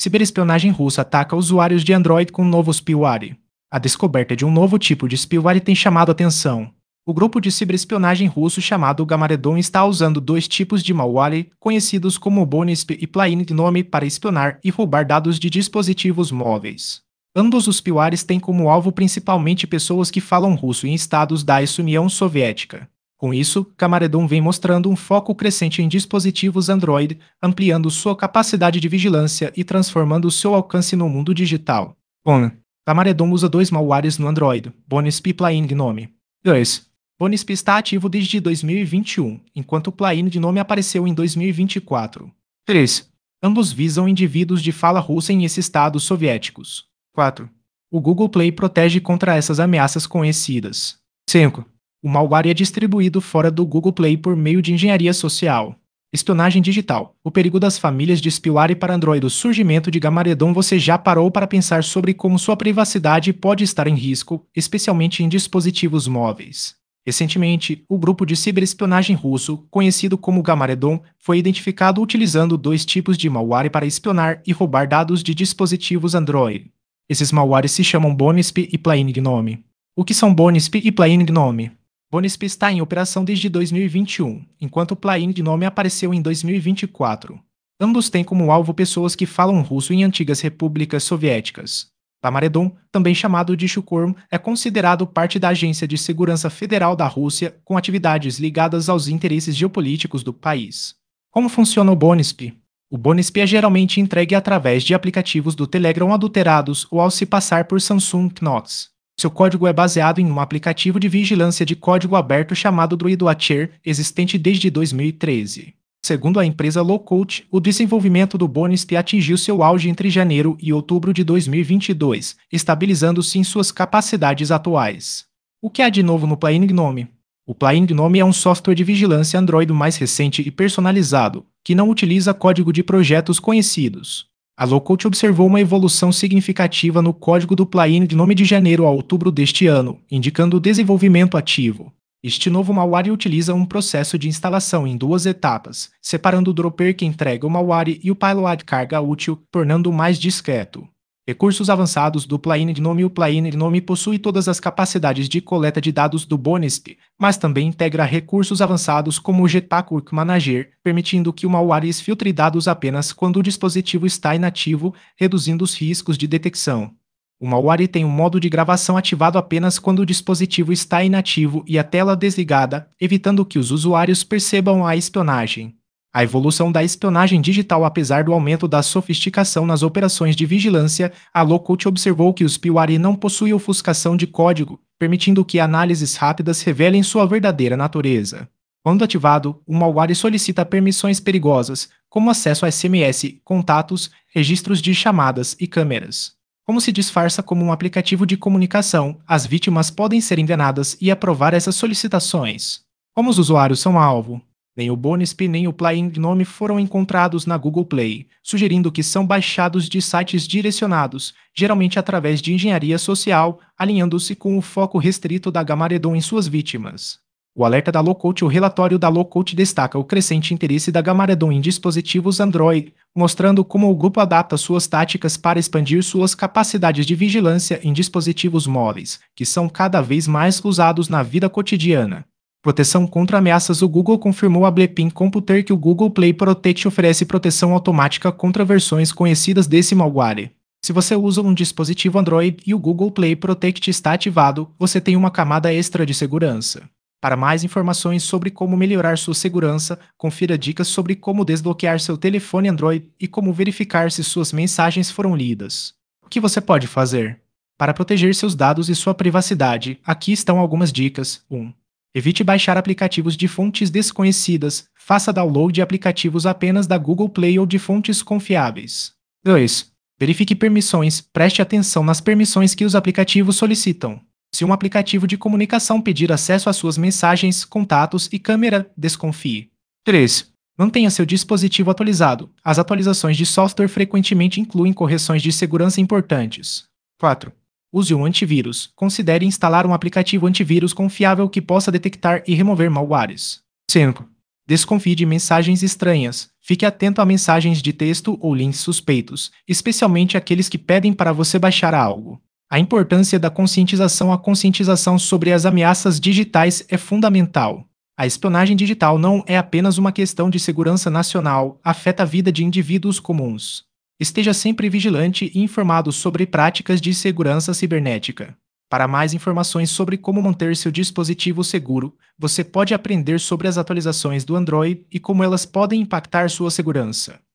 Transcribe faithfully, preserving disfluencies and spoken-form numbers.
Ciberespionagem russa ataca usuários de Android com um novo spyware. A descoberta de um novo tipo de spyware tem chamado a atenção. O grupo de ciberespionagem russo chamado Gamaredon está usando dois tipos de malware conhecidos como Bonisp e Plaingnome para espionar e roubar dados de dispositivos móveis. Ambos os spywares têm como alvo principalmente pessoas que falam russo em estados da ex-União Soviética. Com isso, Gamaredon vem mostrando um foco crescente em dispositivos Android, ampliando sua capacidade de vigilância e transformando seu alcance no mundo digital. um. Gamaredon usa dois malwares no Android, Bonisp e Plaingnome. dois. Bonisp está ativo desde dois mil e vinte e um, enquanto o Plaingnome apareceu em dois mil e vinte e quatro. três. Ambos visam indivíduos de fala russa em esses estados soviéticos. quatro. O Google Play protege contra essas ameaças conhecidas. cinco. O malware é distribuído fora do Google Play por meio de engenharia social. Espionagem digital. O perigo das famílias de spyware para Android. O surgimento de Gamaredon. Você já parou para pensar sobre como sua privacidade pode estar em risco, especialmente em dispositivos móveis? Recentemente, o grupo de ciberespionagem russo, conhecido como Gamaredon, foi identificado utilizando dois tipos de malware para espionar e roubar dados de dispositivos Android. Esses malwares se chamam Bonisp e Plaingnome. O que são Bonisp e Plaingnome? Bonisp está em operação desde dois mil e vinte e um, enquanto Plaingnome apareceu em dois mil e vinte e quatro. Ambos têm como alvo pessoas que falam russo em antigas repúblicas soviéticas. Gamaredon, também chamado de Shukorm, é considerado parte da Agência de Segurança Federal da Rússia, com atividades ligadas aos interesses geopolíticos do país. Como funciona o Bonisp? O Bonisp é geralmente entregue através de aplicativos do Telegram adulterados ou ao se passar por Samsung Knox. Seu código é baseado em um aplicativo de vigilância de código aberto chamado DruidWatcher, existente desde dois mil e treze. Segundo a empresa Lowcode, o desenvolvimento do Bonisp atingiu seu auge entre janeiro e outubro de dois mil e vinte e dois, estabilizando-se em suas capacidades atuais. O que há de novo no Plaingnome? O Plaingnome é um software de vigilância Android mais recente e personalizado, que não utiliza código de projetos conhecidos. A Lowcode observou uma evolução significativa no código do Plaingnome de janeiro a outubro deste ano, indicando o desenvolvimento ativo. Este novo malware utiliza um processo de instalação em duas etapas, separando o dropper que entrega o malware e o payload carga útil, tornando-o mais discreto. Recursos avançados do Plaingnome. O Plaingnome possui todas as capacidades de coleta de dados do Bonisp, mas também integra recursos avançados como o Jetpack Work Manager, permitindo que o malware exfiltre dados apenas quando o dispositivo está inativo, reduzindo os riscos de detecção. O malware tem um modo de gravação ativado apenas quando o dispositivo está inativo e a tela desligada, evitando que os usuários percebam a espionagem. A evolução da espionagem digital. Apesar do aumento da sofisticação nas operações de vigilância, a Lowcode observou que o spyware não possui ofuscação de código, permitindo que análises rápidas revelem sua verdadeira natureza. Quando ativado, o malware solicita permissões perigosas, como acesso a S M S, contatos, registros de chamadas e câmeras. Como se disfarça como um aplicativo de comunicação, as vítimas podem ser enganadas e aprovar essas solicitações. Como os usuários são alvo? Nem o Bonisp nem o Plaingnome foram encontrados na Google Play, sugerindo que são baixados de sites direcionados, geralmente através de engenharia social, alinhando-se com o foco restrito da Gamaredon em suas vítimas. O alerta da Lowcode. O relatório da Lowcode destaca o crescente interesse da Gamaredon em dispositivos Android, mostrando como o grupo adapta suas táticas para expandir suas capacidades de vigilância em dispositivos móveis, que são cada vez mais usados na vida cotidiana. Proteção contra ameaças. O Google confirmou a Bluepin Computer que o Google Play Protect oferece proteção automática contra versões conhecidas desse malware. Se você usa um dispositivo Android e o Google Play Protect está ativado, você tem uma camada extra de segurança. Para mais informações sobre como melhorar sua segurança, confira dicas sobre como desbloquear seu telefone Android e como verificar se suas mensagens foram lidas. O que você pode fazer? Para proteger seus dados e sua privacidade, aqui estão algumas dicas. um. Evite baixar aplicativos de fontes desconhecidas, faça download de aplicativos apenas da Google Play ou de fontes confiáveis. dois. Verifique permissões, preste atenção nas permissões que os aplicativos solicitam. Se um aplicativo de comunicação pedir acesso às suas mensagens, contatos e câmera, desconfie. três. Mantenha seu dispositivo atualizado. As atualizações de software frequentemente incluem correções de segurança importantes. quatro. Use um antivírus. Considere instalar um aplicativo antivírus confiável que possa detectar e remover malwares. cinco. Desconfie de mensagens estranhas. Fique atento a mensagens de texto ou links suspeitos, especialmente aqueles que pedem para você baixar algo. A importância da conscientização. A conscientização sobre as ameaças digitais é fundamental. A espionagem digital não é apenas uma questão de segurança nacional, afeta a vida de indivíduos comuns. Esteja sempre vigilante e informado sobre práticas de segurança cibernética. Para mais informações sobre como manter seu dispositivo seguro, você pode aprender sobre as atualizações do Android e como elas podem impactar sua segurança.